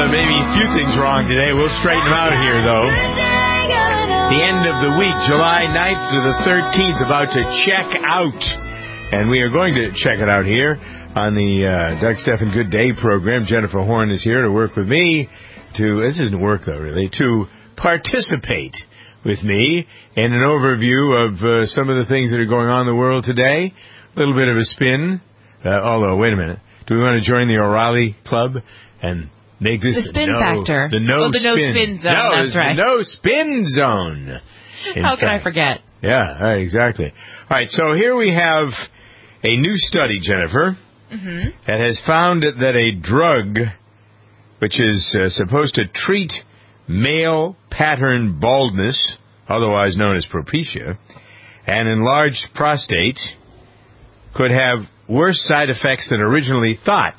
maybe a few things wrong today. We'll straighten them out here, though. The end of the week, July 9th to the 13th, about to check out. And we are going to check it out here on the Doug Stephan Good Day program. Jennifer Horn is here to work with me. This isn't work, though, really. To participate with me in an overview of some of the things that are going on in the world today. A little bit of a spin. Although, wait a minute. Do we want to join the O'Reilly Club and make this the spin factor? The no spin zone. No, that's right. The no spin zone. How can I forget? Yeah, right, exactly. All right, so here we have a new study, Jennifer, that has found that a drug which is supposed to treat male pattern baldness, otherwise known as Propecia, and enlarged prostate, could have worse side effects than originally thought.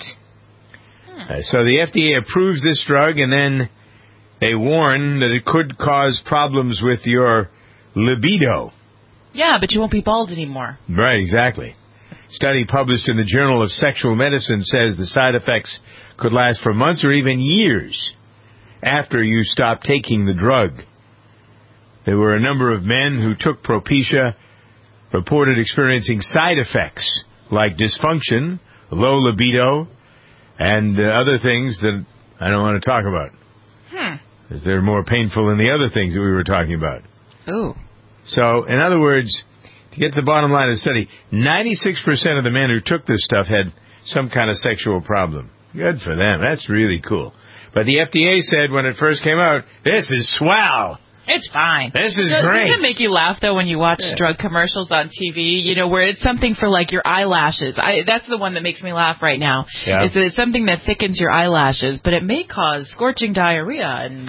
So the FDA approves this drug, and then they warn that it could cause problems with your libido. Yeah, but you won't be bald anymore. Right, exactly. Study published in the Journal of Sexual Medicine says the side effects could last for months or even years after you stop taking the drug. There were a number of men who took Propecia reported experiencing side effects like dysfunction, low libido, and other things that I don't want to talk about. Because they're more painful than the other things that we were talking about. Ooh. So, in other words, to get to the bottom line of the study, 96% of the men who took this stuff had some kind of sexual problem. Good for them. That's really cool. But the FDA said when it first came out, this is swell. It's fine. This is great. Doesn't it make you laugh, though, when you watch drug commercials on TV, where it's something for, like, your eyelashes? That's the one that makes me laugh right now. Yeah. It's something that thickens your eyelashes, but it may cause scorching diarrhea, and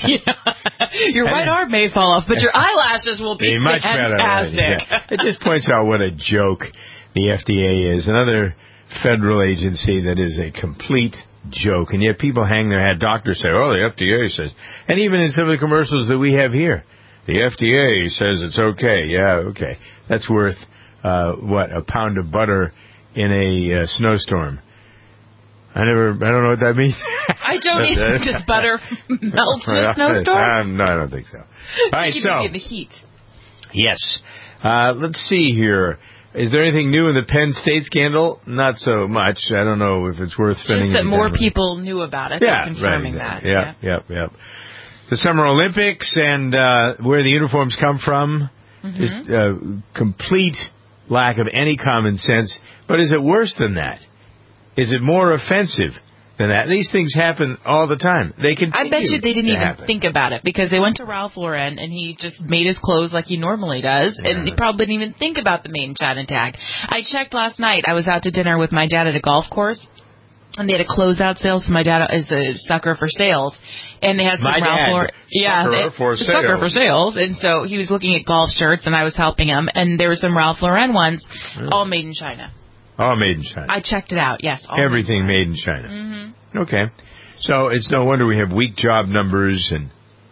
your right arm may fall off, but your eyelashes will be much fantastic. Better. Yeah. It just points out what a joke the FDA is. Another federal agency that is a complete joke, and yet people hang their head. Doctors say, oh, the FDA says. And even in some of the commercials that we have here, the FDA says it's okay. Yeah, okay. That's worth, a pound of butter in a snowstorm. I don't know what that means. I don't either. Does butter melt in a snowstorm? No, I don't think so. All right, so. In the heat. Yes. Let's see here. Is there anything new in the Penn State scandal? Not so much. I don't know if it's worth spending. Just that more people knew about it. Yeah, they're confirming right, exactly. that. Yep. The Summer Olympics and where the uniforms come from. Just complete lack of any common sense. But is it worse than that? Is it more offensive than that? These things happen all the time. They continue. I bet you they didn't even happen. think about it, because they went to Ralph Lauren and he just made his clothes like he normally does, and he probably didn't even think about the made in China tag. I checked last night. I was out to dinner with my dad at a golf course, and they had a closeout sale. So my dad is a sucker for sales, and they had some Ralph Lauren. Sucker for sales. And so he was looking at golf shirts, and I was helping him, and there were some Ralph Lauren ones, all made in China. All made in China. I checked it out, yes. Everything made in China. Okay. So it's no wonder we have weak job numbers, and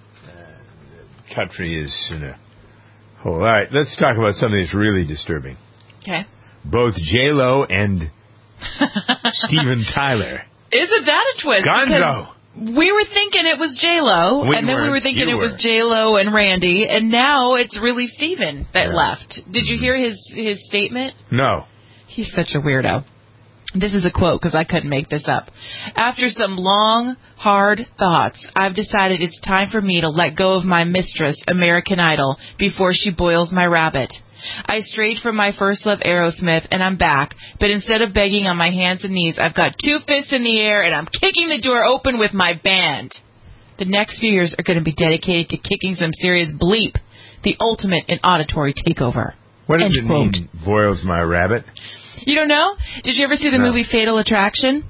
the country is in a hole. All right, let's talk about something that's really disturbing. Okay. Both J-Lo and Steven Tyler. Isn't that a twist? Gonzo. Because we were thinking it was J-Lo, and then we were thinking it was J-Lo and Randy, and now it's really Steven that left. Did you hear his statement? No. He's such a weirdo. This is a quote, because I couldn't make this up. After some long, hard thoughts, I've decided it's time for me to let go of my mistress, American Idol, before she boils my rabbit. I strayed from my first love, Aerosmith, and I'm back. But instead of begging on my hands and knees, I've got 2 fists in the air, and I'm kicking the door open with my band. The next few years are going to be dedicated to kicking some serious bleep, the ultimate in auditory takeover. What does it mean, boils my rabbit? You don't know? Did you ever see the movie Fatal Attraction?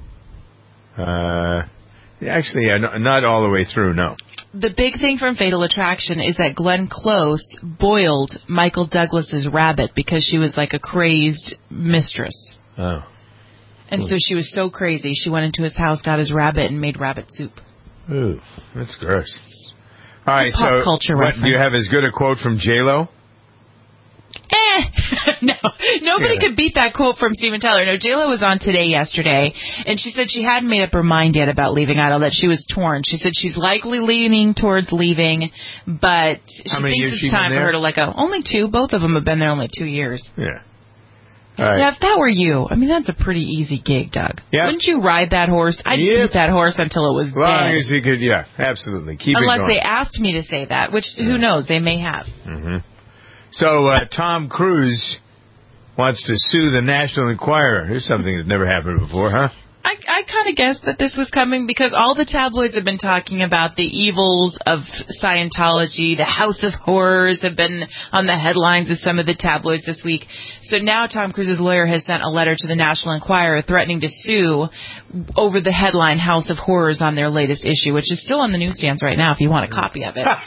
Actually, not all the way through, no. The big thing from Fatal Attraction is that Glenn Close boiled Michael Douglas's rabbit because she was like a crazed mistress. Oh. And so she was so crazy, she went into his house, got his rabbit, and made rabbit soup. Ooh, that's gross. All right, pop culture reference. Do you have as good a quote from J-Lo? No, nobody could beat that quote from Steven Tyler. No, J-Lo was on Today yesterday, and she said she hadn't made up her mind yet about leaving Idol, that she was torn. She said she's likely leaning towards leaving, but she thinks it's time for her to let go. Only 2. Both of them have been there only 2 years. Yeah. All right. Yeah, if that were you, I mean, that's a pretty easy gig, Doug. Yep. Wouldn't you ride that horse? I'd beat that horse until it was dead. As long as you could, yeah, absolutely. Keep it going. Unless they asked me to say that, which, who knows, they may have. Mm-hmm. So, Tom Cruise wants to sue the National Enquirer. Here's something that's never happened before, huh? I kind of guessed that this was coming because all the tabloids have been talking about the evils of Scientology. The House of Horrors have been on the headlines of some of the tabloids this week. So now Tom Cruise's lawyer has sent a letter to the National Enquirer threatening to sue over the headline House of Horrors on their latest issue, which is still on the newsstands right now if you want a copy of it.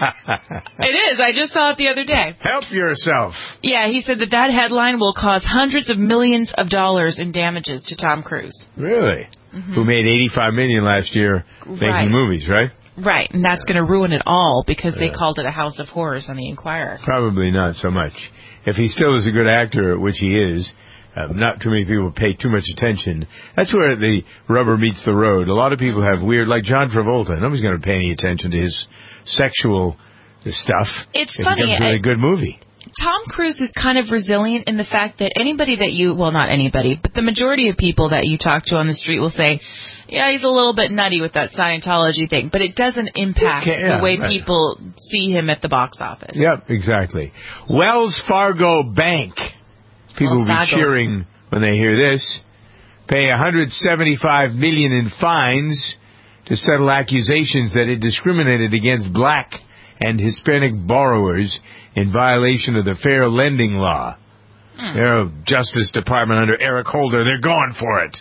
It is. I just saw it the other day. Help yourself. Yeah, he said that headline will cause hundreds of millions of dollars in damages to Tom Cruise. Really? Mm-hmm. Who made $85 million last year making movies, right? Right, and that's going to ruin it all because they called it a House of Horrors on the Enquirer. Probably not so much. If he still is a good actor, which he is, not too many people pay too much attention. That's where the rubber meets the road. A lot of people have weird, like John Travolta. Nobody's going to pay any attention to his sexual stuff. It's funny. It's a really good movie. Tom Cruise is kind of resilient in the fact that anybody that not anybody, but the majority of people that you talk to on the street will say, yeah, he's a little bit nutty with that Scientology thing, but it doesn't impact the way people see him at the box office. Yep, exactly. Wells Fargo Bank. People will be cheering when they hear this. Pay $175 million in fines to settle accusations that it discriminated against black and Hispanic borrowers in violation of the Fair Lending Law. Their Justice Department under Eric Holder, they're going for it.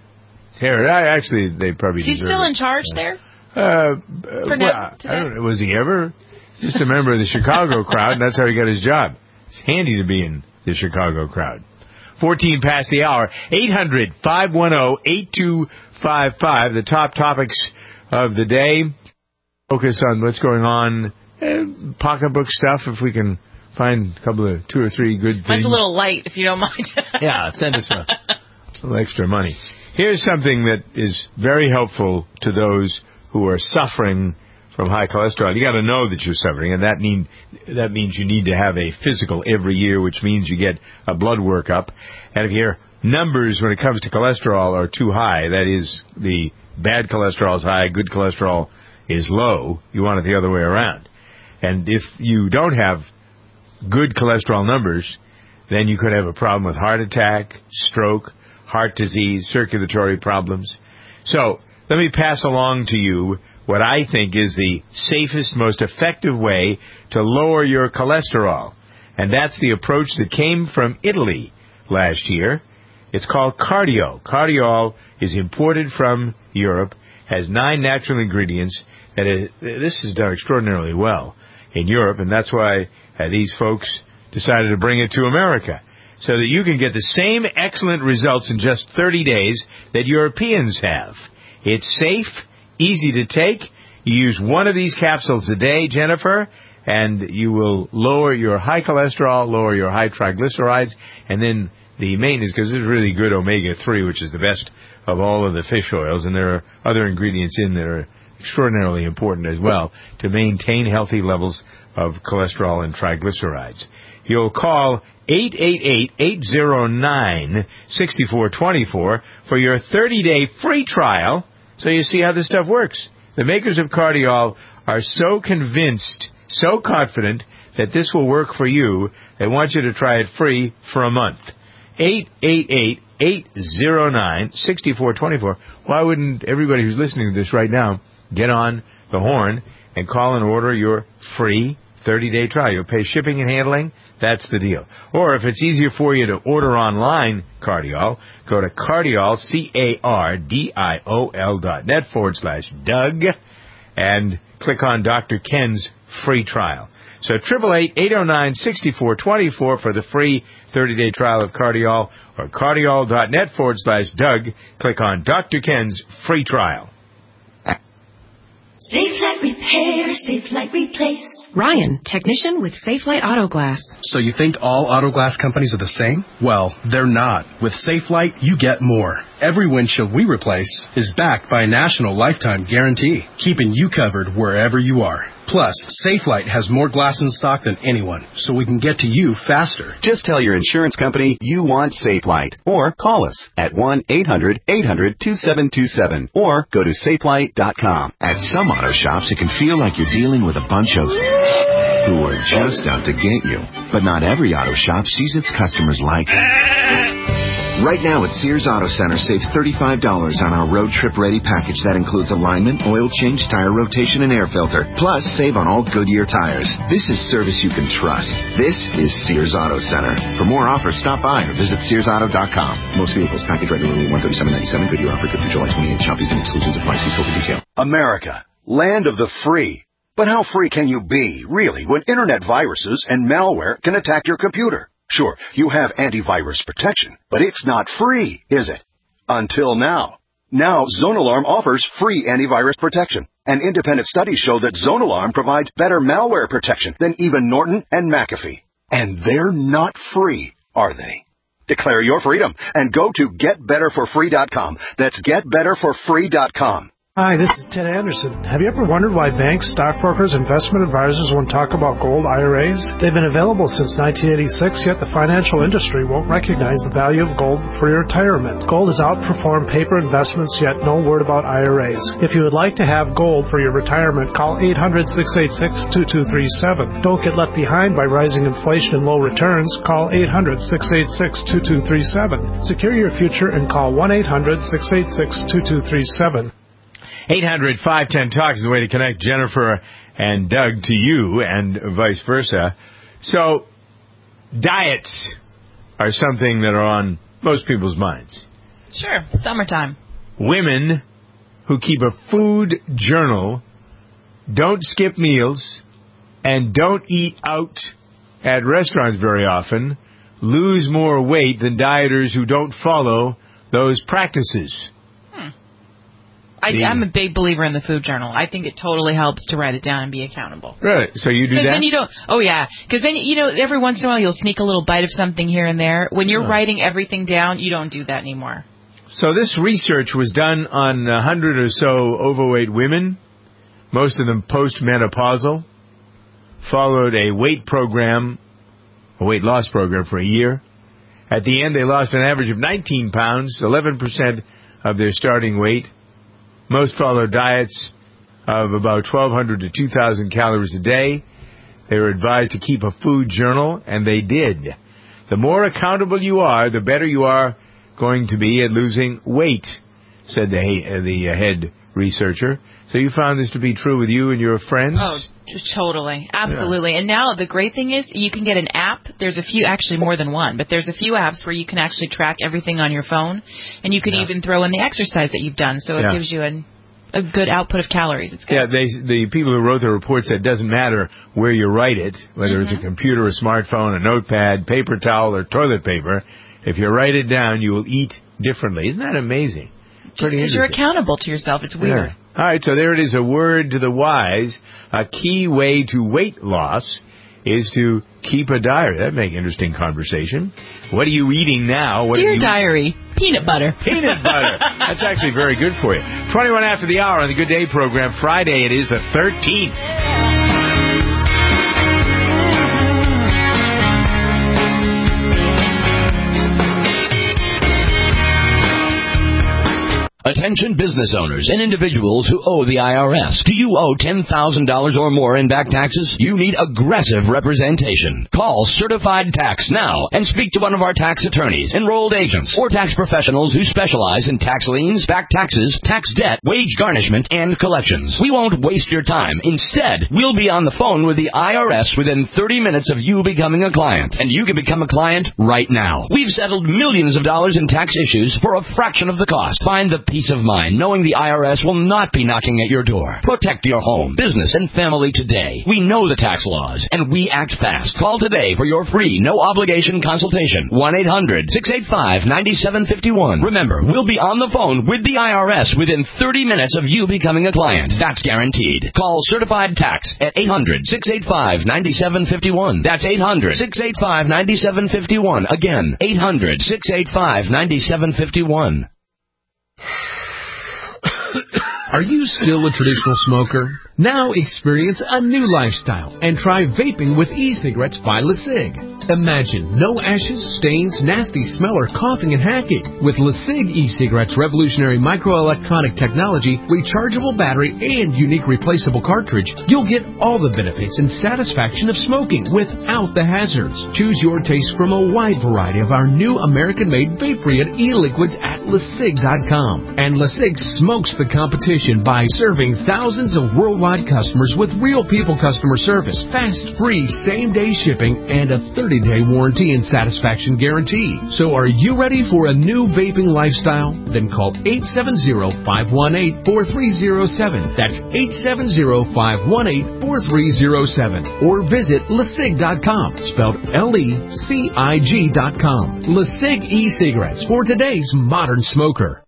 Actually, they probably deserve it. He's still in charge there? Was he ever? Just a member of the Chicago crowd, and that's how he got his job. It's handy to be in the Chicago crowd. 14 past the hour. 800-510-8255. The top topics of the day. Focus on what's going on. Pocketbook stuff, if we can find a couple of 2 or 3 good things. Mine's a little light, if you don't mind. Yeah, send us a little extra money. Here's something that is very helpful to those who are suffering from high cholesterol. You got to know that you're suffering, and that means you need to have a physical every year, which means you get a blood workup. And if your numbers when it comes to cholesterol are too high, that is, the bad cholesterol is high, good cholesterol is low, you want it the other way around. And if you don't have good cholesterol numbers, then you could have a problem with heart attack, stroke, heart disease, circulatory problems. So let me pass along to you what I think is the safest, most effective way to lower your cholesterol. And that's the approach that came from Italy last year. It's called Cardiol. Cardiol is imported from Europe, has 9 natural ingredients. This is done extraordinarily well in Europe, and that's why these folks decided to bring it to America, so that you can get the same excellent results in just 30 days that Europeans have. It's safe, easy to take. You use one of these capsules a day, Jennifer, and you will lower your high cholesterol, lower your high triglycerides, and then the maintenance, because there's really good omega-3, which is the best of all of the fish oils, and there are other ingredients in that are extraordinarily important as well to maintain healthy levels of cholesterol and triglycerides. You'll call 888-809-6424 for your 30-day free trial so you see how this stuff works. The makers of Cardiol are so convinced, so confident that this will work for you, they want you to try it free for a month. 888-809-6424. Why wouldn't everybody who's listening to this right now get on the horn and call and order your free 30-day trial? You'll pay shipping and handling. That's the deal. Or if it's easier for you to order online Cardiol, go to Cardiol, CARDIOL.net/Doug, and click on Dr. Ken's free trial. So 888-809-6424 for the free 30-day trial of Cardiol, or Cardiol.net/Doug. Click on Dr. Ken's free trial. Safe Light Repair, Safe Light Replace. Ryan, technician with Safelite Auto Glass. So you think all auto glass companies are the same? Well, they're not. With Safelite, you get more. Every windshield we replace is backed by a national lifetime guarantee, keeping you covered wherever you are. Plus, Safelite has more glass in stock than anyone, so we can get to you faster. Just tell your insurance company you want Safelite, or call us at 1-800-800-2727, or go to safelite.com. At some auto shops, it can feel like you're dealing with a bunch of who are just out to get you. But not every auto shop sees its customers like Right now at Sears Auto Center, save $35 on our road trip ready package that includes alignment, oil change, tire rotation, and air filter. Plus, save on all Goodyear tires. This is service you can trust. This is Sears Auto Center. For more offers, stop by or visit SearsAuto.com. Most vehicles package regularly $137.97. Goodyear offer good through July 28th. Shop fees and exclusions apply. See store for detail. America, land of the free. But how free can you be, really, when internet viruses and malware can attack your computer? Sure, you have antivirus protection, but it's not free, is it? Until now. Now, ZoneAlarm offers free antivirus protection. And independent studies show that ZoneAlarm provides better malware protection than even Norton and McAfee. And they're not free, are they? Declare your freedom and go to GetBetterForFree.com. That's GetBetterForFree.com. Hi, this is Ted Anderson. Have you ever wondered why banks, stockbrokers, investment advisors won't talk about gold IRAs? They've been available since 1986, yet the financial industry won't recognize the value of gold for your retirement. Gold has outperformed paper investments, yet no word about IRAs. If you would like to have gold for your retirement, call 800-686-2237. Don't get left behind by rising inflation and low returns. Call 800-686-2237. Secure your future and call 1-800-686-2237. 800-510-TALK is the way to connect Jennifer and Doug to you and vice versa. So, diets are something that are on most people's minds. Sure. Summertime. Women who keep a food journal don't skip meals and don't eat out at restaurants very often lose more weight than dieters who don't follow those practices. I'm a big believer in the food journal. I think it totally helps to write it down and be accountable. Really? So you do that? Then you don't. Oh yeah, because then every once in a while you'll sneak a little bite of something here and there. When you're writing everything down, you don't do that anymore. So this research was done on 100 or so overweight women, most of them postmenopausal, followed a weight loss program for a year. At the end, they lost an average of 19 pounds, 11% of their starting weight. Most followed diets of about 1,200 to 2,000 calories a day. They were advised to keep a food journal, and they did. The more accountable you are, the better you are going to be at losing weight, said the head researcher. So you found this to be true with you and your friends? Oh, totally. Absolutely. Yeah. And now the great thing is you can get an app. There's a few, actually more than one, but there's a few apps where you can actually track everything on your phone, and you can even throw in the exercise that you've done. So it gives you a good output of calories. It's good. Yeah, the people who wrote the report said it doesn't matter where you write it, whether it's a computer, a smartphone, a notepad, paper towel, or toilet paper. If you write it down, you will eat differently. Isn't that amazing? Just because you're accountable to yourself. It's weird. Yeah. All right, so there it is, a word to the wise. A key way to weight loss is to keep a diary. That'd make interesting conversation. What are you eating now? Dear diary, peanut butter. Peanut butter. That's actually very good for you. 21 after the hour on the Good Day program. Friday it is the 13th. Attention business owners and individuals who owe the IRS. Do you owe $10,000 or more in back taxes? You need aggressive representation. Call Certified Tax now and speak to one of our tax attorneys, enrolled agents, or tax professionals who specialize in tax liens, back taxes, tax debt, wage garnishment, and collections. We won't waste your time. Instead, we'll be on the phone with the IRS within 30 minutes of you becoming a client. And you can become a client right now. We've settled millions of dollars in tax issues for a fraction of the cost. Find the peace of mind knowing the IRS will not be knocking at your door. Protect your home, business, and family today. We know the tax laws, and we act fast. Call today for your free, no-obligation consultation. 1-800-685-9751. Remember, we'll be on the phone with the IRS within 30 minutes of you becoming a client. That's guaranteed. Call Certified Tax at 800-685-9751. That's 800-685-9751. Again, 800-685-9751. Are you still a traditional smoker? Now experience a new lifestyle and try vaping with e-cigarettes by LeSig. Imagine no ashes, stains, nasty smell, or coughing and hacking. With LeSig e-cigarettes' revolutionary microelectronic technology, rechargeable battery, and unique replaceable cartridge, you'll get all the benefits and satisfaction of smoking without the hazards. Choose your taste from a wide variety of our new American-made vape-free e-liquids at LeSig.com. And LeSig smokes the competition by serving thousands of worldwide customers with real people customer service, fast, free, same-day shipping, and a 30-day warranty and satisfaction guarantee. So are you ready for a new vaping lifestyle? Then call 870-518-4307. That's 870-518-4307. Or visit LeSig.com, spelled LECIG.com. LeSig e-cigarettes for today's modern smoker.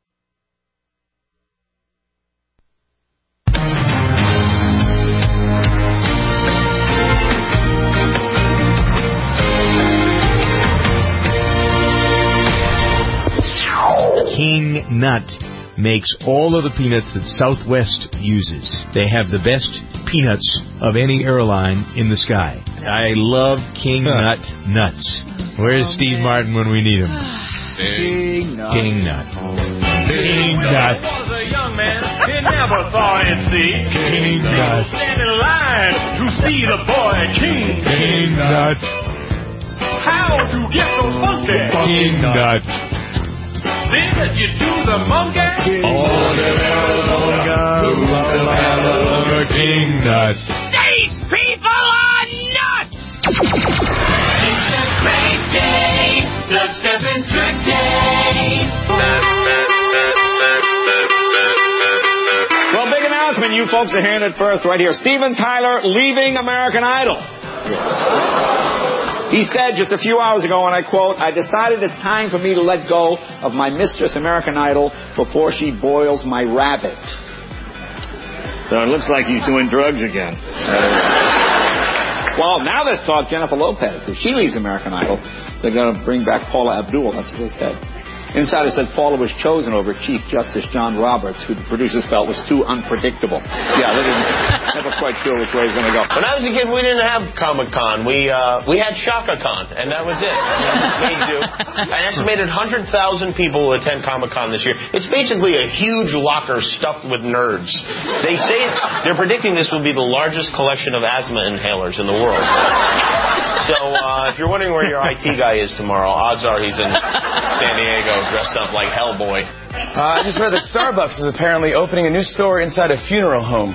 King Nut makes all of the peanuts that Southwest uses. They have the best peanuts of any airline in the sky. I love King Nut nuts. Where's Steve Martin when we need him? King Nut. King Nut. King Nut. Was a young man, he never thought he'd see King Nut. stand in line to see the boy King. King Nut. How to get so funky? King Nut. Then you do the monkey. King Nut. These people are nuts! It's a great day. Dubstep and Trick Day. Well, big announcement. You folks are hearing it first right here. Steven Tyler leaving American Idol. He said just a few hours ago, and I quote, "I decided it's time for me to let go of my mistress American Idol before she boils my rabbit." So it looks like he's doing drugs again. Well, now there's talk Jennifer Lopez. If she leaves American Idol, they're going to bring back Paula Abdul. That's what they said. Insider said Paula was chosen over Chief Justice John Roberts, who the producers felt was too unpredictable. Yeah, they didn't, never quite sure which way he's going to go. When I was a kid, we didn't have Comic-Con. We had Shaka-Con, and that was it. Made do. An estimated 100,000 people will attend Comic-Con this year. It's basically a huge locker stuffed with nerds. They say they're predicting this will be the largest collection of asthma inhalers in the world. So if you're wondering where your IT guy is tomorrow, odds are he's in San Diego dressed up like Hellboy. I just read that Starbucks is apparently opening a new store inside a funeral home.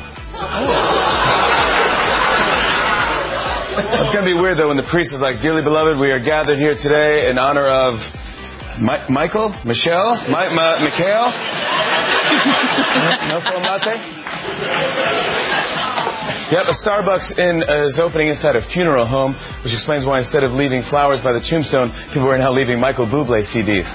It's going to be weird, though, when the priest is like, "Dearly beloved, we are gathered here today in honor of Michael? Michelle? Mikhail? No full latte? Yep, a Starbucks is opening inside a funeral home, which explains why instead of leaving flowers by the tombstone, people are now leaving Michael Bublé CDs.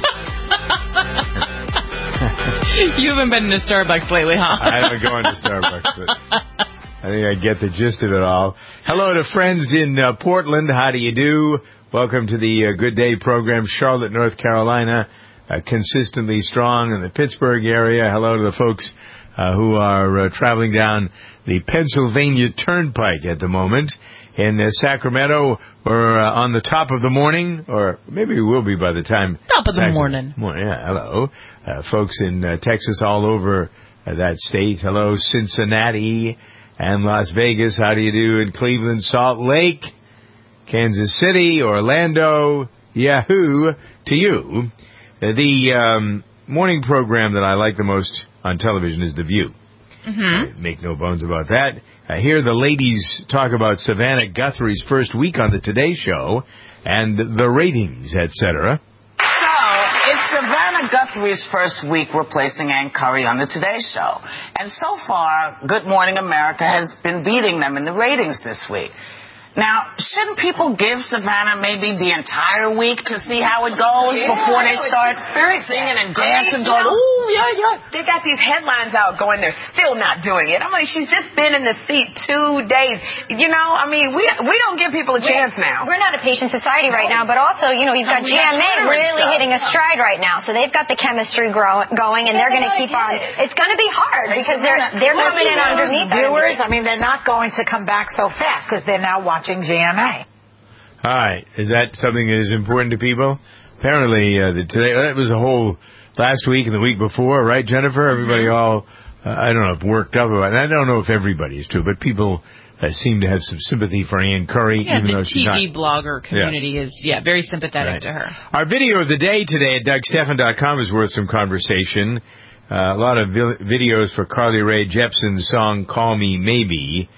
You haven't been to Starbucks lately, huh? I haven't gone to Starbucks, but I think I get the gist of it all. Hello to friends in Portland. How do you do? Welcome to the Good Day program. Charlotte, North Carolina, consistently strong in the Pittsburgh area. Hello to the folks who are traveling down the Pennsylvania Turnpike at the moment. In Sacramento, we're on the top of the morning, or maybe we will be by the time... Top of the morning. Yeah, hello. Folks in Texas all over that state. Hello, Cincinnati and Las Vegas. How do you do in Cleveland, Salt Lake, Kansas City, Orlando? Yahoo to you. The morning program that I like the most on television is The View. Mm-hmm. Make no bones about that. I hear the ladies talk about Savannah Guthrie's first week on the Today Show and the ratings, etc. So, it's Savannah Guthrie Marjorie's first week replacing Ann Curry on the Today Show. And so far, Good Morning America has been beating them in the ratings this week. Now, shouldn't people give Savannah maybe the entire week to see how it goes before they start singing and dancing, going, ooh, yeah. They got these headlines out going, they're still not doing it. I'm like, she's just been in the seat 2 days. You know, I mean, we don't give people a chance now. We're not a patient society right now, but also, you know, you've got GMA really hitting a stride right now. So they've got the chemistry going, and they're going to keep on. It's going to be hard because they're coming in underneath viewers. I mean, they're not going to come back so fast because they're now watching GMA. All right. Is that something that is important to people? Apparently, today, that was a whole last week and the week before, right, Jennifer? Everybody all, I don't know if worked up about it. I don't know if everybody is too, but people seem to have some sympathy for Ann Curry. Yeah, even the though she's TV blogger community is, very sympathetic to her. Our video of the day today at DougStephan.com is worth some conversation. A lot of videos for Carly Rae Jepsen's song Call Me Maybe.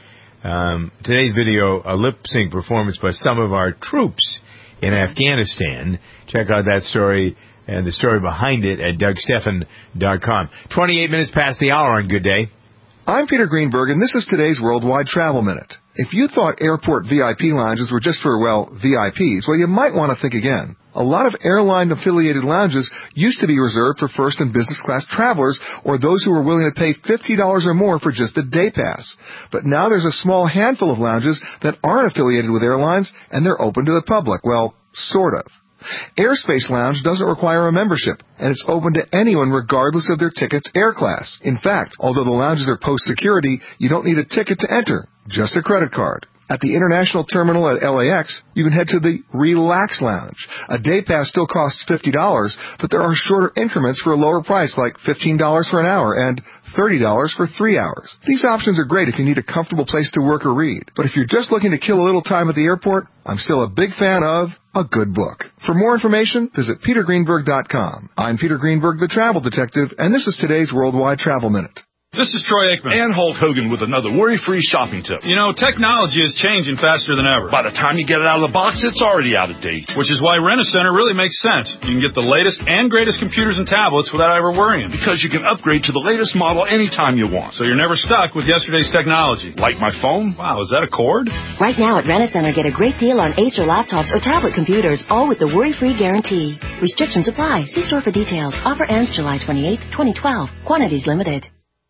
Today's video, a lip-sync performance by some of our troops in Afghanistan. Check out that story and the story behind it at DougStephan.com. 28 minutes past the hour on Good Day. I'm Peter Greenberg, and this is today's Worldwide Travel Minute. If you thought airport VIP lounges were just for, VIPs, you might want to think again. A lot of airline-affiliated lounges used to be reserved for first and business class travelers or those who were willing to pay $50 or more for just a day pass. But now there's a small handful of lounges that aren't affiliated with airlines, and they're open to the public. Well, sort of. Airspace Lounge doesn't require a membership, and it's open to anyone regardless of their ticket's air class. In fact, although the lounges are post-security, you don't need a ticket to enter, just a credit card. At the International Terminal at LAX, you can head to the Relax Lounge. A day pass still costs $50, but there are shorter increments for a lower price, like $15 for an hour and $30 for 3 hours. These options are great if you need a comfortable place to work or read. But if you're just looking to kill a little time at the airport, I'm still a big fan of a good book. For more information, visit petergreenberg.com. I'm Peter Greenberg, the travel detective, and this is today's Worldwide Travel Minute. This is Troy Aikman. And Hulk Hogan with another worry-free shopping tip. You know, technology is changing faster than ever. By the time you get it out of the box, it's already out of date. Which is why Rent-A-Center really makes sense. You can get the latest and greatest computers and tablets without ever worrying. Because you can upgrade to the latest model anytime you want. So you're never stuck with yesterday's technology. Like my phone? Wow, is that a cord? Right now at Rent-A-Center, get a great deal on Acer laptops or tablet computers, all with the worry-free guarantee. Restrictions apply. See store for details. Offer ends July 28, 2012. Quantities limited.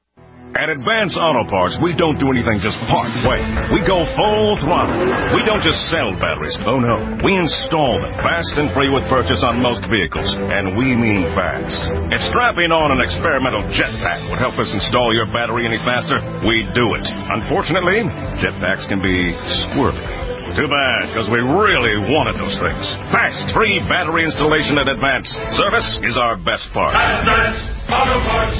At Advance Auto Parts, we don't do anything just part way. We go full throttle. We don't just sell batteries. Oh, no. We install them fast and free with purchase on most vehicles. And we mean fast. If strapping on an experimental jetpack would help us install your battery any faster, we do it. Unfortunately, jetpacks can be squirrely. Too bad, because we really wanted those things. Fast, free battery installation at Advance. Service is our best part. Advance Auto Parts.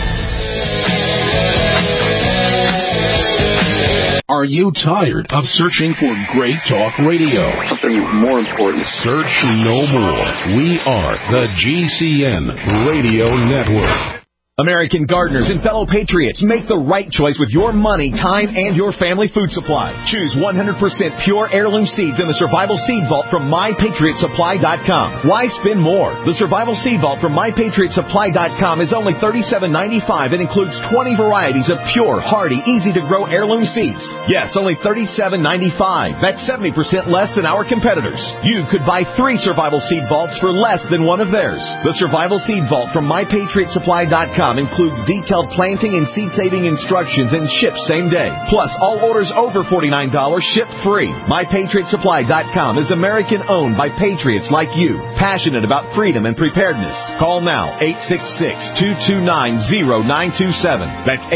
Are you tired of searching for great talk radio? Something more important. Search no more. We are the GCN Radio Network. American gardeners and fellow patriots, make the right choice with your money, time, and your family food supply. Choose 100% pure heirloom seeds in the Survival Seed Vault from MyPatriotSupply.com. Why spend more? The Survival Seed Vault from MyPatriotSupply.com is only $37.95 and includes 20 varieties of pure, hardy, easy-to-grow heirloom seeds. Yes, only $37.95. That's 70% less than our competitors. You could buy 3 Survival Seed Vaults for less than one of theirs. The Survival Seed Vault from MyPatriotSupply.com includes detailed planting and seed-saving instructions and ships same day. Plus, all orders over $49 ship free. MyPatriotSupply.com is American-owned by patriots like you, passionate about freedom and preparedness. Call now, 866-229-0927. That's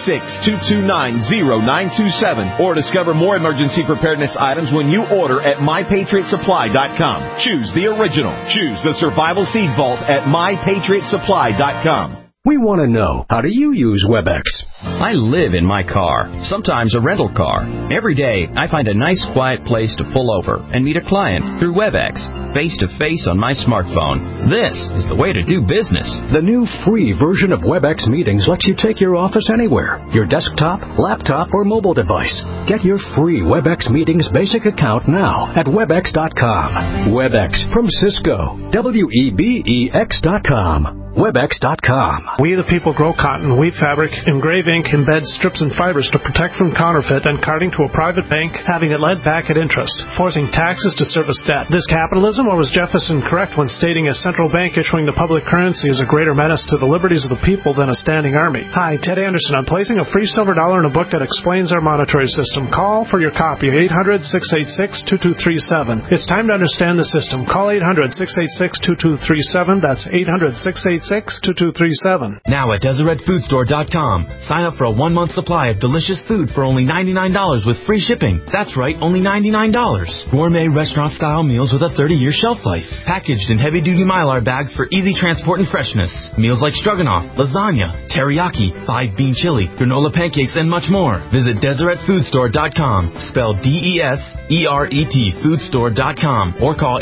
866-229-0927. Or discover more emergency preparedness items when you order at MyPatriotSupply.com. Choose the original. Choose the Survival Seed Vault at MyPatriotSupply.com. We want to know, how do you use WebEx? I live in my car, sometimes a rental car. Every day, I find a nice quiet place to pull over and meet a client through WebEx, face-to-face on my smartphone. This is the way to do business. The new free version of WebEx Meetings lets you take your office anywhere, your desktop, laptop, or mobile device. Get your free WebEx Meetings basic account now at Webex.com. WebEx from Cisco. WEBEX.com. Webex.com. We the people grow cotton, weave fabric, engrave ink, embed strips and fibers to protect from counterfeit and carting to a private bank, having it lent back at interest, forcing taxes to service debt. This capitalism, or was Jefferson correct when stating a central bank issuing the public currency is a greater menace to the liberties of the people than a standing army? Hi, Ted Anderson. I'm placing a free silver dollar in a book that explains our monetary system. Call for your copy, 800-686-2237. It's time to understand the system. Call 800-686-2237. That's 800-686-2237. Now at DeseretFoodStore.com. Sign up for a 1-month supply of delicious food for only $99 with free shipping. That's right, only $99. Gourmet restaurant-style meals with a 30-year shelf life. Packaged in heavy-duty Mylar bags for easy transport and freshness. Meals like stroganoff, lasagna, teriyaki, 5-bean chili, granola pancakes, and much more. Visit DeseretFoodStore.com. Spelled DESERET Foodstore.com. Or call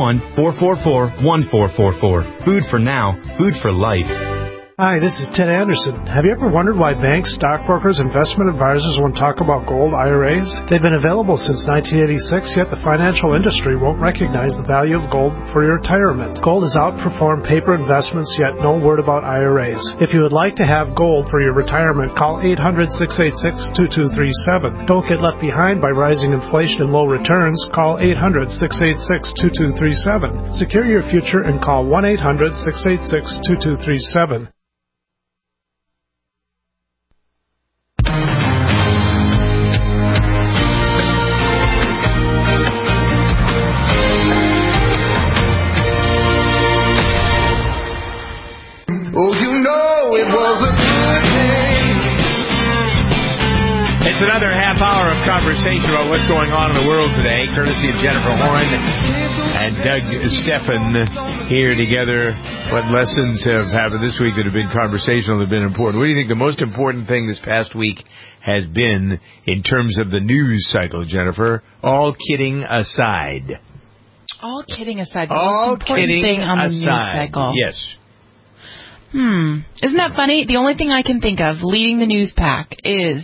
801-444-1444. Food for now. Food for life. Hi, this is Ted Anderson. Have you ever wondered why banks, stockbrokers, investment advisors won't talk about gold IRAs? They've been available since 1986, yet the financial industry won't recognize the value of gold for your retirement. Gold has outperformed paper investments, yet no word about IRAs. If you would like to have gold for your retirement, call 800-686-2237. Don't get left behind by rising inflation and low returns. Call 800-686-2237. Secure your future and call 1-800-686-2237. Oh, you know it was a good day. It's another half hour of conversation about what's going on in the world today, courtesy of Jennifer Horn and Doug Stephan here together. What lessons have happened this week that have been conversational, that have been important? What do you think the most important thing this past week has been in terms of the news cycle, Jennifer? All kidding aside. All kidding aside, the most important thing on the news cycle. Yes. Isn't that funny? The only thing I can think of leading the news pack is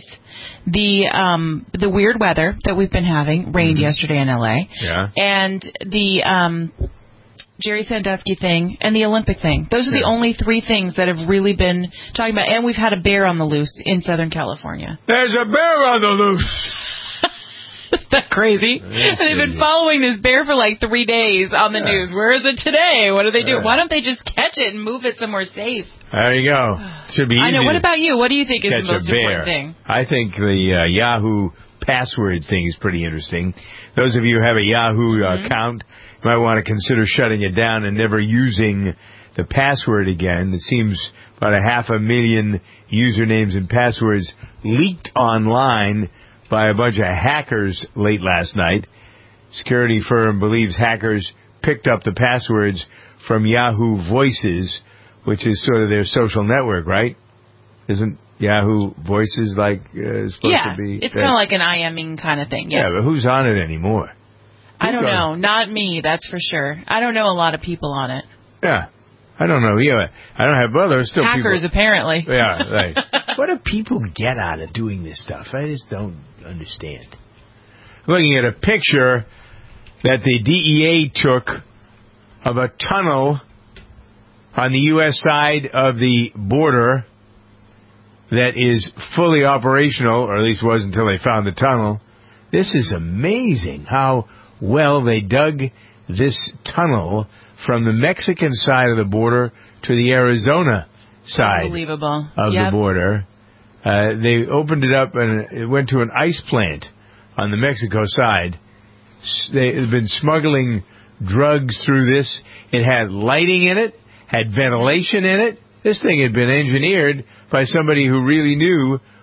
the weird weather that we've been having. Rained yesterday in L.A. Yeah. And the Jerry Sandusky thing and the Olympic thing. Those are the only three things that have really been talking about. And we've had a bear on the loose in Southern California. There's a bear on the loose. Isn't that crazy? And they've been following this bear for like 3 days on the news. Where is it today? What do they do? Why don't they just catch it and move it somewhere safe? There you go. Should be easy. I know. What about you? What do you think is the most important thing? I think the Yahoo password thing is pretty interesting. Those of you who have a Yahoo account might want to consider shutting it down and never using the password again. It seems about 500,000 usernames and passwords leaked online by a bunch of hackers late last night. Security firm believes hackers picked up the passwords from Yahoo Voices, which is sort of their social network, right? Isn't Yahoo Voices supposed to be? It's kind of like an IMing kind of thing. Yes. Yeah, but who's on it anymore? I don't know. Not me, that's for sure. I don't know a lot of people on it. Yeah. I don't know. Yeah, I don't have. Well, there's still hackers, people. Apparently. Yeah, right. What do people get out of doing this stuff? I just don't understand. Looking at a picture that the DEA took of a tunnel on the U.S. side of the border that is fully operational, or at least was until they found the tunnel. This is amazing how well they dug this tunnel from the Mexican side of the border to the Arizona side of the border. They opened it up and it went to an ice plant on the Mexico side. They had been smuggling drugs through this. It had lighting in it, had ventilation in it. This thing had been engineered by somebody who really knew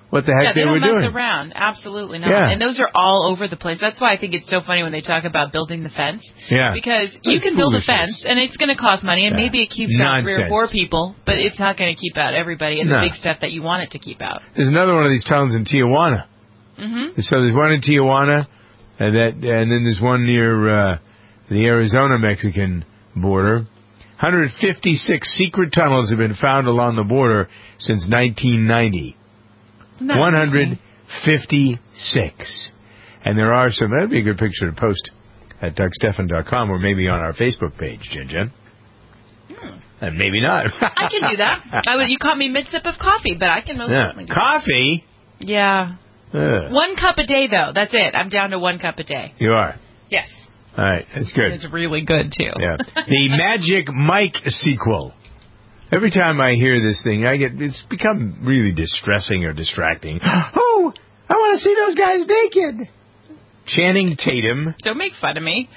what the heck they were don't doing. mess around. Absolutely not. Yeah. And those are all over the place. That's why I think it's so funny when they talk about building the fence. Yeah. Because you That's can build a foolishness. fence, and it's going to cost money, and maybe it keeps out 3 or 4 people, but it's not going to keep out everybody and the big stuff that you want it to keep out. There's another one of these towns in Tijuana. Mm-hmm. So there's one in Tijuana, and then there's one near the Arizona-Mexican border. 156 secret tunnels have been found along the border since 1990. 156. And there are some. That'd be a good picture to post at DougStephan.com or maybe on our Facebook page, Jen. And maybe not. I can do that. You caught me mid-sip of coffee, but I can most certainly do Coffee? that. Yeah. 1 cup a day, though. That's it. I'm down to 1 cup a day. You are? Yes. All right. That's good. It's really good, too. Yeah. The Magic Mike sequel. Every time I hear this thing, it's become really distressing or distracting. Oh, I want to see those guys naked. Channing Tatum. Don't make fun of me.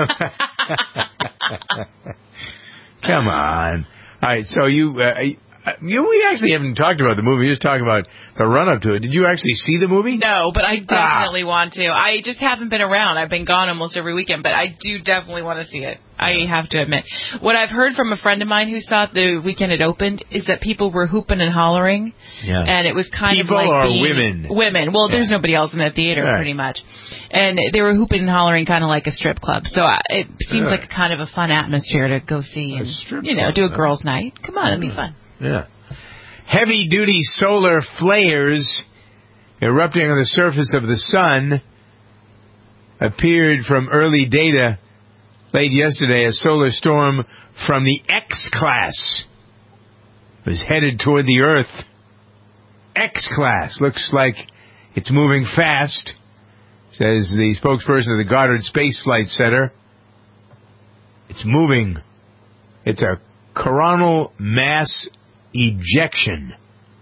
Come on. All right, so we actually haven't talked about the movie. We just talked about the run-up to it. Did you actually see the movie? No, but I definitely want to. I just haven't been around. I've been gone almost every weekend, but I do definitely want to see it. I have to admit. What I've heard from a friend of mine who saw it the weekend it opened is that people were hooping and hollering. Yeah. And it was kind people of like or women? Women. Well, there's nobody else in the theater, pretty much. And they were hooping and hollering kind of like a strip club. So it seems like a kind of a fun atmosphere to go see and, do a girls' night. Come on, it'd be fun. Yeah. Heavy-duty solar flares erupting on the surface of the sun appeared from early data late yesterday. A solar storm from the X-class was headed toward the Earth. X-class looks like it's moving fast, says the spokesperson of the Goddard Space Flight Center. It's moving. It's a coronal mass ejection.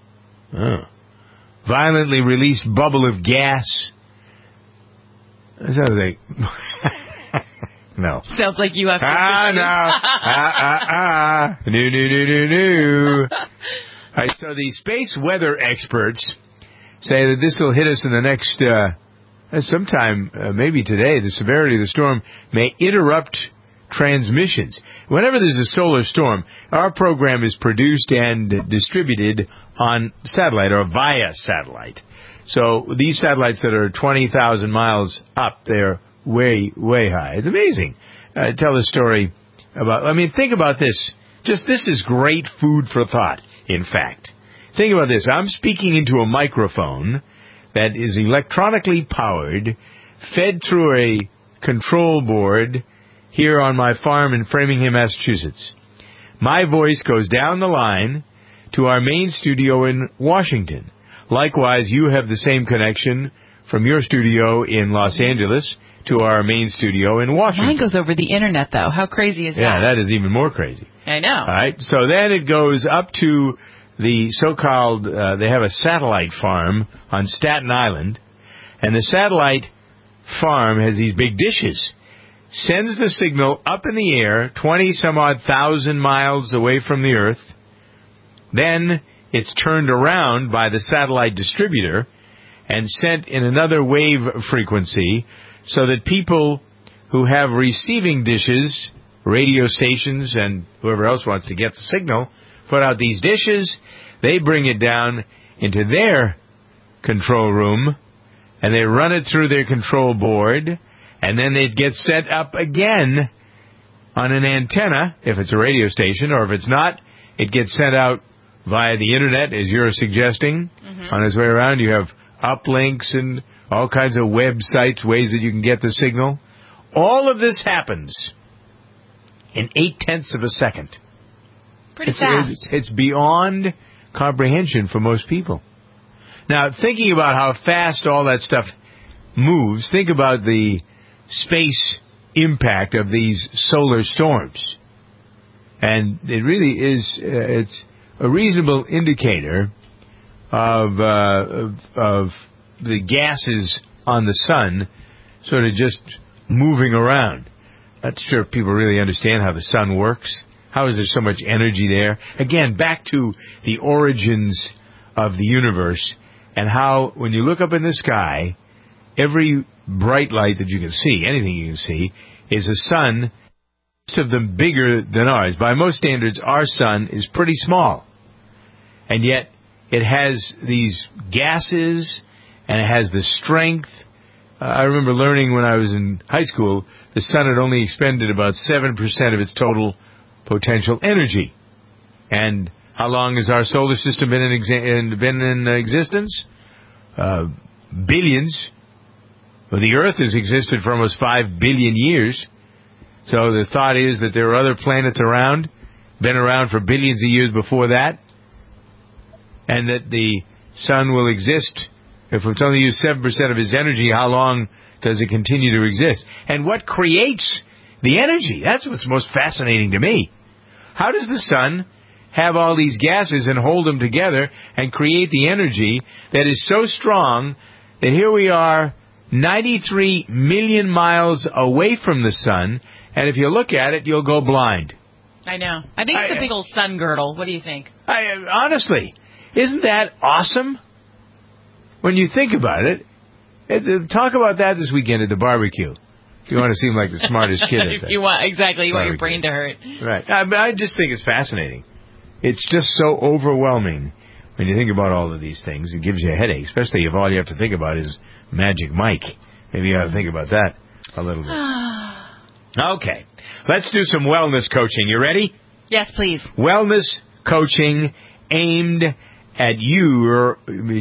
Violently released bubble of gas. That sounds like... No. Sounds like you have to... No. All right, so the space weather experts say that this will hit us in the next... sometime, maybe today, the severity of the storm may interrupt transmissions. Whenever there's a solar storm, our program is produced and distributed on satellite or via satellite. So these satellites that are 20,000 miles up, they're way, way high. It's amazing. Tell a story about... think about this. This is great food for thought, in fact. Think about this. I'm speaking into a microphone that is electronically powered, fed through a control board here on my farm in Framingham, Massachusetts. My voice goes down the line to our main studio in Washington. Likewise, you have the same connection from your studio in Los Angeles to our main studio in Washington. Mine goes over the internet, though. How crazy is that? Yeah, that is even more crazy. I know. All right, so then it goes up to the so-called, they have a satellite farm on Staten Island, and the satellite farm has these big dishes. Sends the signal up in the air, 20-some-odd thousand miles away from the Earth. Then it's turned around by the satellite distributor and sent in another wave frequency so that people who have receiving dishes, radio stations, and whoever else wants to get the signal, put out these dishes, they bring it down into their control room, and they run it through their control board, and then it gets set up again on an antenna, if it's a radio station, or if it's not, it gets sent out via the internet, as you're suggesting. On its way around, you have uplinks and all kinds of websites, ways that you can get the signal. All of this happens in 0.8 of a second. Pretty fast. It's beyond comprehension for most people. Now, thinking about how fast all that stuff moves, think about the space impact of these solar storms. And it really is, it's a reasonable indicator of the gases on the sun sort of just moving around. Not sure if people really understand how the sun works. How is there so much energy there? Again, back to the origins of the universe. and how when you look up in the sky, every bright light that you can see, anything you can see, is a sun, most of them bigger than ours. By most standards, our sun is pretty small. And yet, it has these gases, and it has the strength. I remember learning when I was in high school, the sun had only expended about 7% of its total potential energy. And how long has our solar system been in existence? Billions. Well, the Earth has existed for almost 5 billion years. So the thought is that there are other planets around, been around for billions of years before that, and that the sun will exist. If it's only used 7% of its energy, how long does it continue to exist? And what creates the energy? That's what's most fascinating to me. How does the sun have all these gases and hold them together and create the energy that is so strong that here we are 93 million miles away from the sun, and if you look at it, you'll go blind. I know. I think it's a big old sun girdle. What do you think? Honestly, isn't that awesome? When you think about it, talk about that this weekend at the barbecue. If you want to seem like the smartest kid at you want your brain to hurt. Right. I just think it's fascinating. It's just so overwhelming when you think about all of these things. It gives you a headache, especially if all you have to think about is Magic Mike. Maybe you ought to think about that a little bit. Okay. Let's do some wellness coaching. You ready? Yes, please. Wellness coaching aimed at you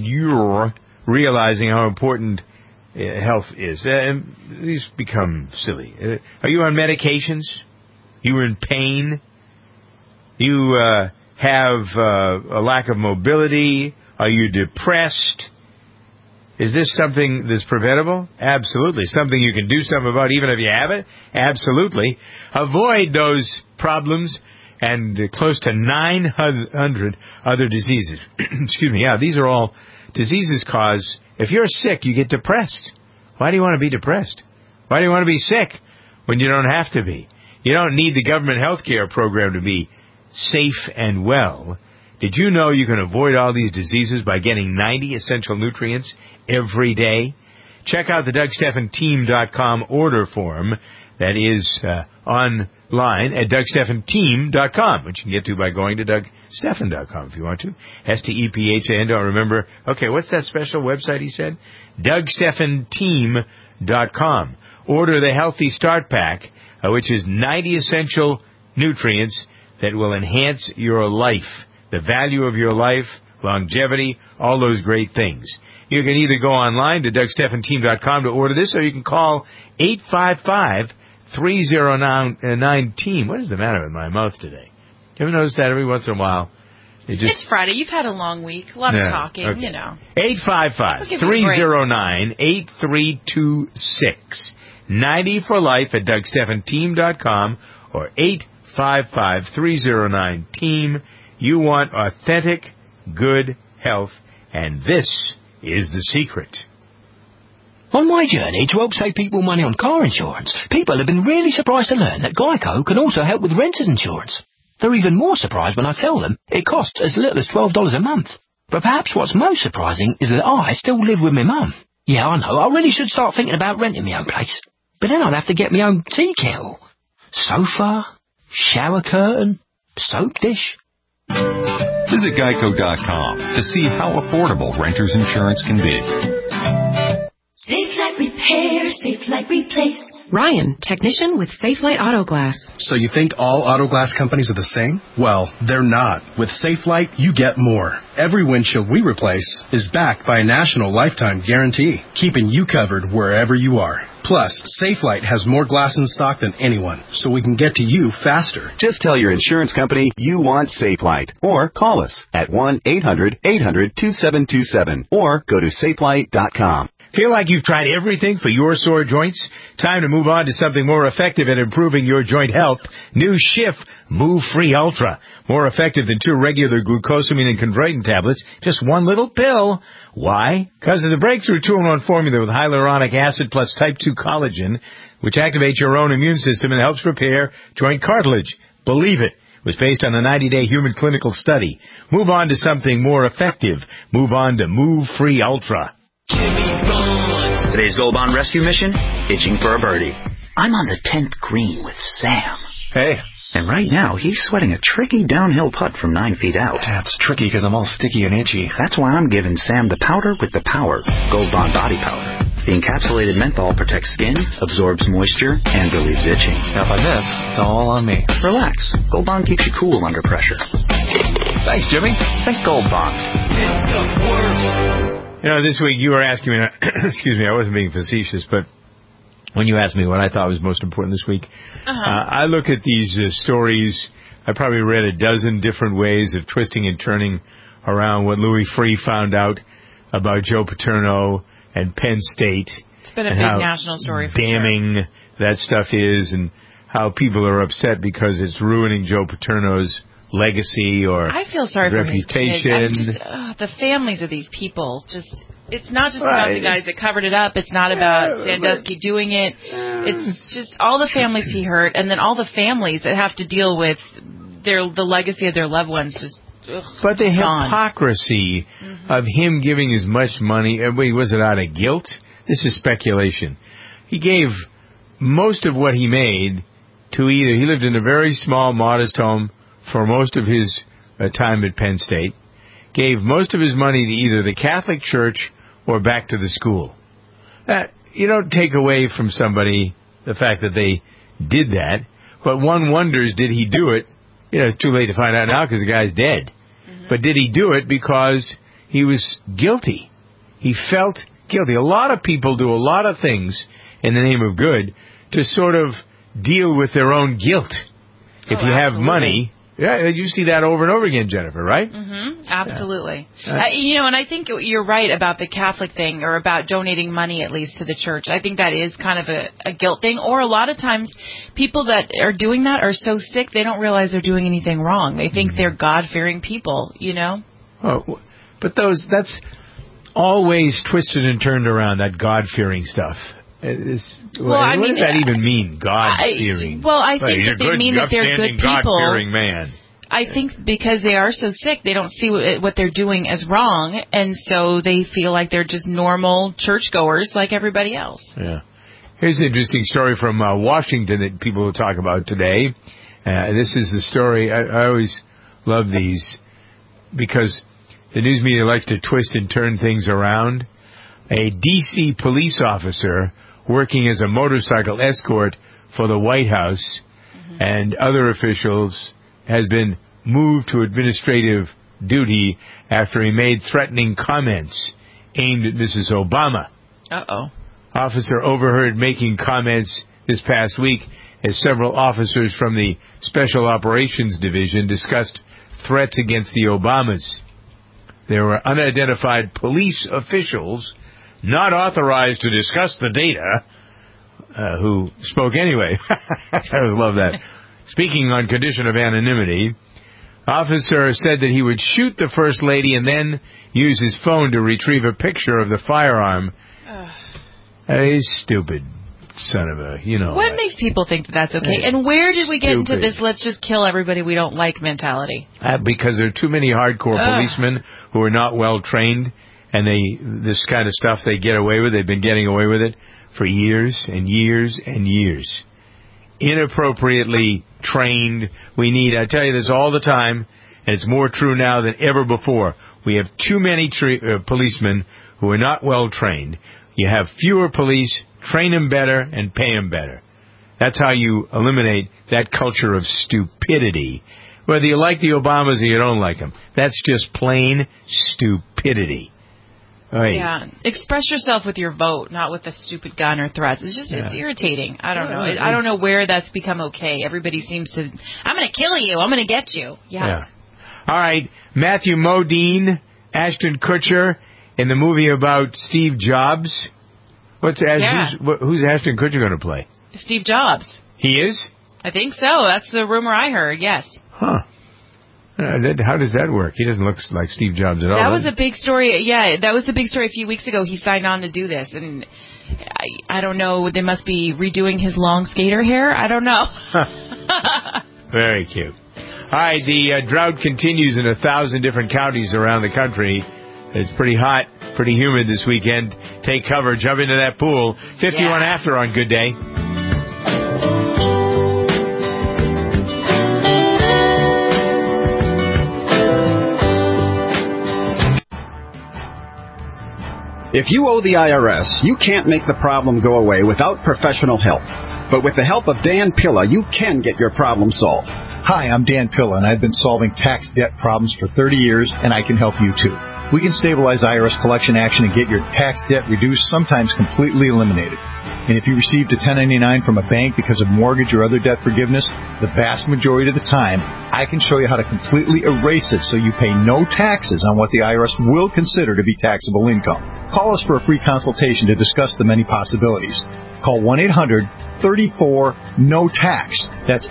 realizing how important health is. These become silly. Are you on medications? You are in pain? You have a lack of mobility? Are you depressed? Is this something that's preventable? Absolutely. Something you can do something about even if you have it? Absolutely. Avoid those problems and close to 900 other diseases. Excuse me. Yeah, these are all diseases caused. If you're sick, you get depressed. Why do you want to be depressed? Why do you want to be sick when you don't have to be? You don't need the government health care program to be safe and well. Did you know you can avoid all these diseases by getting 90 essential nutrients every day? Check out the DougStephanTeam.com order form that is online at DougStephanTeam.com, which you can get to by going to DougStephan.com if you want to. STEPHAN, don't remember. Okay, what's that special website he said? DougStephanTeam.com. Order the Healthy Start Pack, which is 90 essential nutrients that will enhance your life, the value of your life, longevity, all those great things. You can either go online to DougStephanTeam.com to order this, or you can call 855-309-TEAM. What is the matter with my mouth today? You ever notice that every once in a while? It's Friday. You've had a long week. A lot of talking, okay. you know. 855-309-8326. 90 for life at DougStephanTeam.com or 855-309-TEAM. You want authentic, good health, and this is the secret. On my journey to help save people money on car insurance, people have been really surprised to learn that Geico can also help with renter's insurance. They're even more surprised when I tell them it costs as little as $12 a month. But perhaps what's most surprising is that I still live with my mum. Yeah, I know, I really should start thinking about renting my own place. But then I'd have to get my own tea kettle, sofa, shower curtain, soap dish. Visit Geico.com to see how affordable renter's insurance can be. Safe like repair, safe like replace. Ryan, technician with SafeLight Auto Glass. So you think all auto glass companies are the same? Well, they're not. With SafeLight, you get more. Every windshield we replace is backed by a national lifetime guarantee, keeping you covered wherever you are. Plus, SafeLight has more glass in stock than anyone, so we can get to you faster. Just tell your insurance company you want SafeLight, or call us at 1-800-800-2727, or go to SafeLight.com. Feel like you've tried everything for your sore joints? Time to move on to something more effective at improving your joint health. New Schiff Move Free Ultra. More effective than 2 regular glucosamine and chondroitin tablets. Just one little pill. Why? Because of the breakthrough 2-in-1 formula with hyaluronic acid plus type 2 collagen, which activates your own immune system and helps repair joint cartilage. Believe it. It was based on a 90-day human clinical study. Move on to something more effective. Move on to Move Free Ultra. Today's Gold Bond rescue mission, itching for a birdie. I'm on the 10th green with Sam. Hey. And right now, he's sweating a tricky downhill putt from 9 feet out. It's tricky because I'm all sticky and itchy. That's why I'm giving Sam the powder with the power, Gold Bond Body Powder. The encapsulated menthol protects skin, absorbs moisture, and relieves itching. Now if I miss, it's all on me. Relax. Gold Bond keeps you cool under pressure. Thanks, Jimmy. Think Gold Bond. It's the worst. You know, this week you were asking me, excuse me, I wasn't being facetious, but when you asked me what I thought was most important this week, I look at these stories. I probably read a dozen different ways of twisting and turning around what Louis Freeh found out about Joe Paterno and Penn State. It's been a big national story for damning that stuff is, and how people are upset because it's ruining Joe Paterno's legacy or I feel sorry reputation. For his kids. The families of these people it's not just about the guys that covered it up. It's not about Sandusky doing it. It's just all the families he hurt, and then all the families that have to deal with the legacy of their loved ones. But the hypocrisy of him giving as much money, was it out of guilt? This is speculation. He gave most of what he made to he lived in a very small, modest home for most of his time at Penn State, gave most of his money to either the Catholic Church or back to the school. You don't take away from somebody the fact that they did that, but one wonders, did he do it? It's too late to find out now because the guy's dead. But did he do it because he was guilty? He felt guilty. A lot of people do a lot of things in the name of good to sort of deal with their own guilt. If you have money... Yeah, you see that over and over again, Jennifer, right? Absolutely. And I think you're right about the Catholic thing, or about donating money at least to the church. I think that is kind of a guilt thing. Or a lot of times people that are doing that are so sick they don't realize they're doing anything wrong. They think they're God-fearing people, Oh, but that's always twisted and turned around, that God-fearing stuff. What does that even mean, God-fearing? I think that they mean that they're good people. God-fearing man. I think because they are so sick, they don't see what they're doing as wrong, and so they feel like they're just normal churchgoers like everybody else. Yeah. Here's an interesting story from Washington that people will talk about today. This is the story. I always love these because the news media likes to twist and turn things around. A D.C. police officer working as a motorcycle escort for the White House and other officials has been moved to administrative duty after he made threatening comments aimed at Mrs. Obama. Officer overheard making comments this past week as several officers from the Special Operations Division discussed threats against the Obamas. There were unidentified police officials not authorized to discuss the data, who spoke anyway. I love that. Speaking on condition of anonymity, officer said that he would shoot the First Lady and then use his phone to retrieve a picture of the firearm. He's stupid son of a, What makes people think that that's okay? And where did we get into this let's just kill everybody we don't like mentality? Because there are too many hardcore policemen who are not well trained. And this kind of stuff they get away with, they've been getting away with it for years and years and years. Inappropriately trained. I tell you this all the time, and it's more true now than ever before. We have too many policemen who are not well trained. You have fewer police, train them better, and pay them better. That's how you eliminate that culture of stupidity. Whether you like the Obamas or you don't like them. That's just plain stupidity. Right. Yeah, express yourself with your vote, not with a stupid gun or threats. It's irritating. I don't know. I don't know where that's become okay. Everybody seems to, I'm going to kill you. I'm going to get you. Yeah. All right. Matthew Modine, Ashton Kutcher in the movie about Steve Jobs. Who's Ashton Kutcher going to play? Steve Jobs. He is? I think so. That's the rumor I heard. Yes. Huh. How does that work? He doesn't look like Steve Jobs at all. That was a big story. Yeah, that was the big story a few weeks ago. He signed on to do this, and I don't know. They must be redoing his long skater hair. I don't know. Very cute. All right, the drought continues in 1,000 different counties around the country. It's pretty hot, pretty humid this weekend. Take cover, jump into that pool. 51 after on Good Day. If you owe the IRS, you can't make the problem go away without professional help. But with the help of Dan Pilla, you can get your problem solved. Hi, I'm Dan Pilla, and I've been solving tax debt problems for 30 years, and I can help you too. We can stabilize IRS collection action and get your tax debt reduced, sometimes completely eliminated. And if you received a 1099 from a bank because of mortgage or other debt forgiveness, the vast majority of the time, I can show you how to completely erase it so you pay no taxes on what the IRS will consider to be taxable income. Call us for a free consultation to discuss the many possibilities. Call 1-800-34-NO-TAX. That's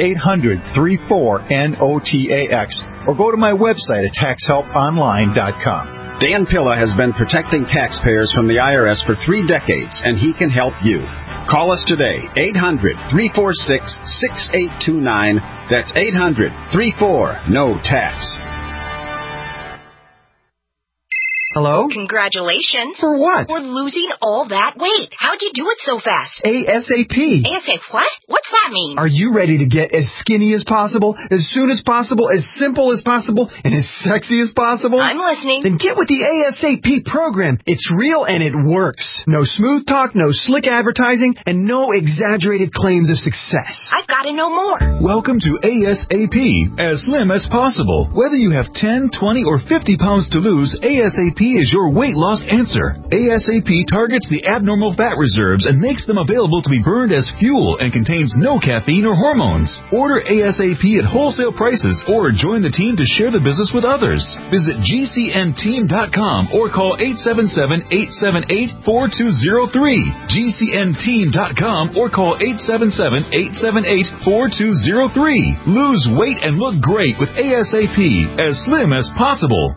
800-34-NOTAX. Or go to my website at taxhelponline.com. Dan Pilla has been protecting taxpayers from the IRS for 3 decades, and he can help you. Call us today, 800-346-6829. That's 800-34-NO-TAX. Hello? Congratulations. For what? For losing all that weight. How'd you do it so fast? ASAP. ASAP what? What's that mean? Are you ready to get as skinny as possible, as soon as possible, as simple as possible, and as sexy as possible? I'm listening. Then get with the ASAP program. It's real and it works. No smooth talk, no slick advertising, and no exaggerated claims of success. I've got to know more. Welcome to ASAP, as slim as possible. Whether you have 10, 20, or 50 pounds to lose, ASAP is your weight loss answer. ASAP targets the abnormal fat reserves and makes them available to be burned as fuel and contains no caffeine or hormones. Order ASAP at wholesale prices or join the team to share the business with others. Visit GCNteam.com or call 877-878-4203. GCNteam.com or call 877-878-4203. Lose weight and look great with ASAP, as slim as possible.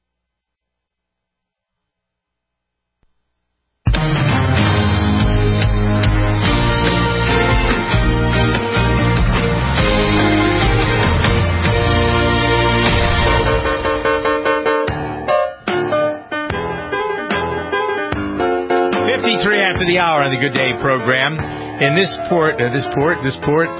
After the hour on the Good Day program. In this port is where the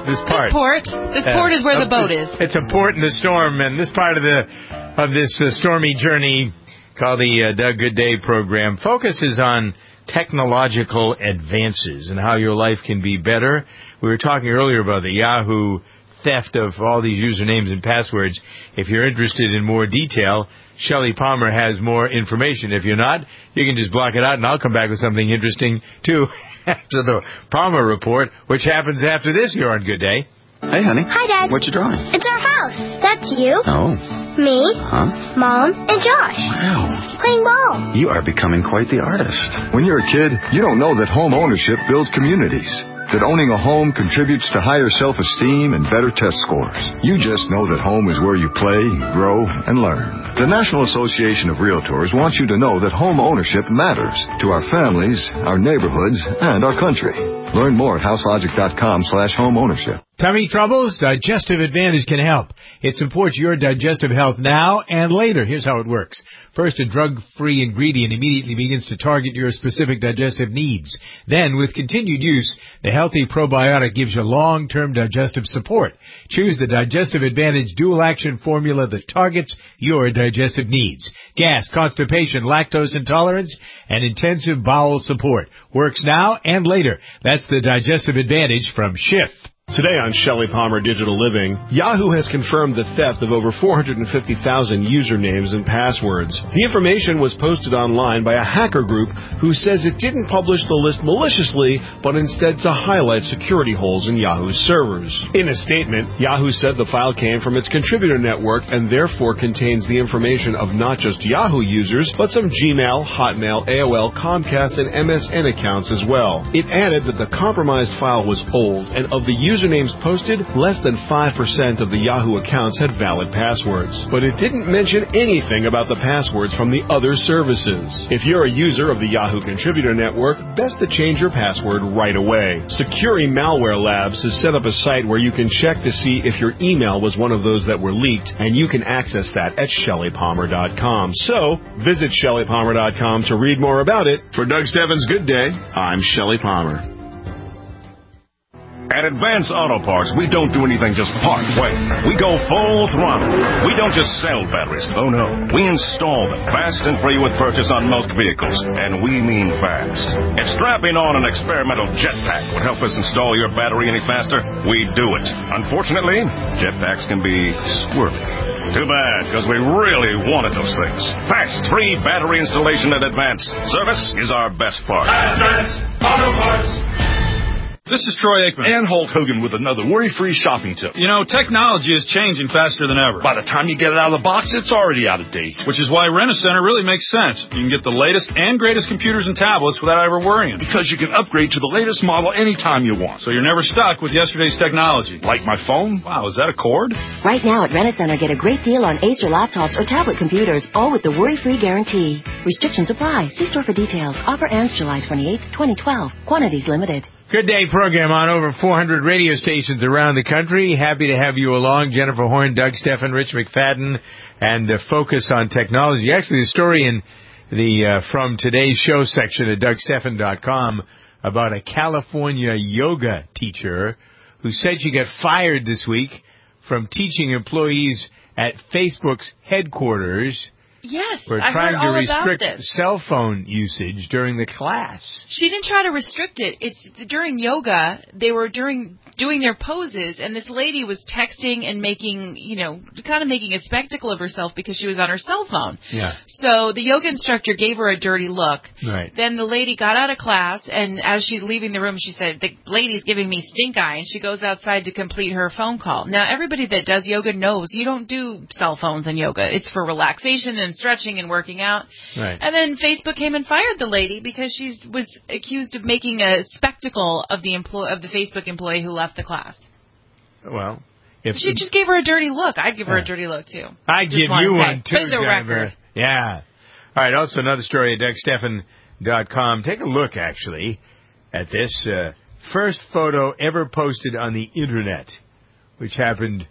boat is. It's a port in the storm, and this part of this stormy journey called the Doug Good Day program focuses on technological advances and how your life can be better. We were talking earlier about the Yahoo theft of all these usernames and passwords. If you're interested in more detail, Shelley Palmer has more information. If you're not, you can just block it out, and I'll come back with something interesting, too, after the Palmer Report, which happens after this here on Good Day. Hey, honey. Hi, Dad. What you drawing? It's our house. That's you. Oh. Me. Huh? Mom. And Josh. Wow. Playing ball. You are becoming quite the artist. When you're a kid, you don't know that home ownership builds communities. That owning a home contributes to higher self-esteem and better test scores. You just know that home is where you play, grow, and learn. The National Association of Realtors wants you to know that home ownership matters to our families, our neighborhoods, and our country. Learn more at houselogic.com/home ownership. Tummy troubles? Digestive Advantage can help. It supports your digestive health now and later. Here's how it works. First, a drug-free ingredient immediately begins to target your specific digestive needs. Then, with continued use, the healthy probiotic gives you long-term digestive support. Choose the Digestive Advantage dual-action formula that targets your digestive needs. Gas, constipation, lactose intolerance, and intensive bowel support. Works now and later. That's the Digestive Advantage from Schiff. Today on Shelley Palmer Digital Living, Yahoo has confirmed the theft of over 450,000 usernames and passwords. The information was posted online by a hacker group who says it didn't publish the list maliciously, but instead to highlight security holes in Yahoo's servers. In a statement, Yahoo said the file came from its contributor network and therefore contains the information of not just Yahoo users, but some Gmail, Hotmail, AOL, Comcast, and MSN accounts as well. It added that the compromised file was old and of the user usernames posted, less than 5% of the Yahoo accounts had valid passwords. But it didn't mention anything about the passwords from the other services. If you're a user of the Yahoo Contributor Network, best to change your password right away. Securi Malware Labs has set up a site where you can check to see if your email was one of those that were leaked, and you can access that at ShellyPalmer.com. So, visit ShellyPalmer.com to read more about it. For Doug Steffens' Good Day, I'm Shelly Palmer. At Advance Auto Parts, we don't do anything just part way. We go full throttle. We don't just sell batteries. Oh, no. We install them fast and free with purchase on most vehicles. And we mean fast. If strapping on an experimental jetpack would help us install your battery any faster, we do it. Unfortunately, jetpacks can be squirrely. Too bad, because we really wanted those things. Fast, free battery installation at Advance. Service is our best part. Advance Auto Parts. This is Troy Aikman. And Hulk Hogan with another worry-free shopping tip. You know, technology is changing faster than ever. By the time you get it out of the box, it's already out of date. Which is why Rent-A-Center really makes sense. You can get the latest and greatest computers and tablets without ever worrying. Because you can upgrade to the latest model anytime you want. So you're never stuck with yesterday's technology. Like my phone? Wow, is that a cord? Right now at Rent-A-Center, get a great deal on Acer laptops or tablet computers, all with the worry-free guarantee. Restrictions apply. See store for details. Offer ends July 28, 2012. Quantities limited. Good day program on over 400 radio stations around the country. Happy to have you along. Jennifer Horn, Doug Steffen, Rich McFadden, and Focus on Technology. Actually, the story in the From Today's Show section at DougSteffen.com about a California yoga teacher who said she got fired this week from teaching employees at Facebook's headquarters. Yes, for I trying heard all to restrict about this. cell phone usage during the class. She didn't try to restrict it. It's during yoga. They were doing their poses, and this lady was texting and making, kind of making a spectacle of herself because she was on her cell phone. Yeah. So the yoga instructor gave her a dirty look. Right. Then the lady got out of class, and as she's leaving the room, she said, "The lady's giving me stink eye," and she goes outside to complete her phone call. Now, everybody that does yoga knows you don't do cell phones in yoga. It's for relaxation and stretching and working out. Right. And then Facebook came and fired the lady because she was accused of making a spectacle of the Facebook employee who left the class. Well, she just gave her a dirty look. I'd give her a dirty look too. I'd give you one too, for the record. Yeah. All right. Also, another story at DougSteffen.com. Take a look, actually, at this first photo ever posted on the internet, which happened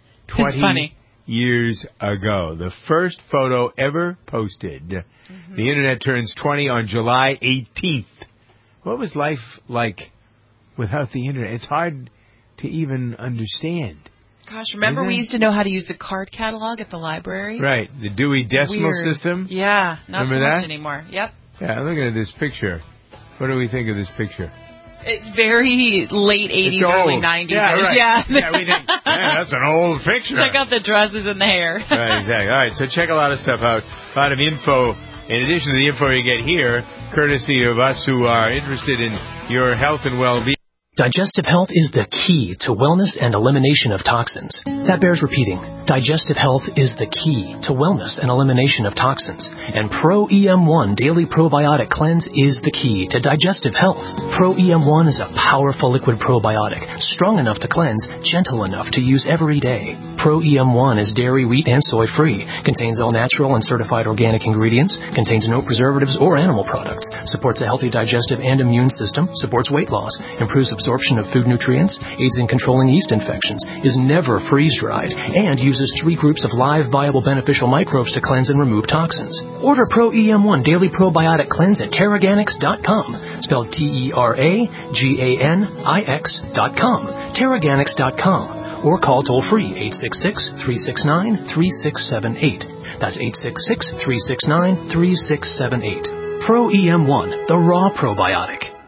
20 years ago. The first photo ever posted. Mm-hmm. The internet turns 20 on July 18th. What was life like without the internet? It's hard to even understand. Gosh, remember we used to know how to use the card catalog at the library? Right, the Dewey Decimal System. Yeah, not remember so much that? anymore. Yep. Yeah, I'm looking at this picture. What do we think of this picture? It's very late 80s, early 90s. Yeah, right. Yeah. We think, that's an old picture. Check out the dresses and the hair. Right, exactly. All right, so check a lot of stuff out. A lot of info. In addition to the info you get here, courtesy of us who are interested in your health and well-being. Digestive health is the key to wellness and elimination of toxins. That bears repeating. Digestive health is the key to wellness and elimination of toxins. And Pro EM1 Daily Probiotic Cleanse is the key to digestive health. Pro EM1 is a powerful liquid probiotic, strong enough to cleanse, gentle enough to use every day. Pro EM1 is dairy, wheat, and soy-free, contains all natural and certified organic ingredients, contains no preservatives or animal products, supports a healthy digestive and immune system, supports weight loss, improves absorption of food nutrients, aids in controlling yeast infections, is never freeze-dried, and uses 3 groups of live, viable, beneficial microbes to cleanse and remove toxins. Order Pro EM1 Daily Probiotic Cleanse at Teraganix.com, spelled TerraGanix.com, Teraganix.com, or call toll-free 866-369-3678. That's 866-369-3678. Pro EM1, the raw probiotic.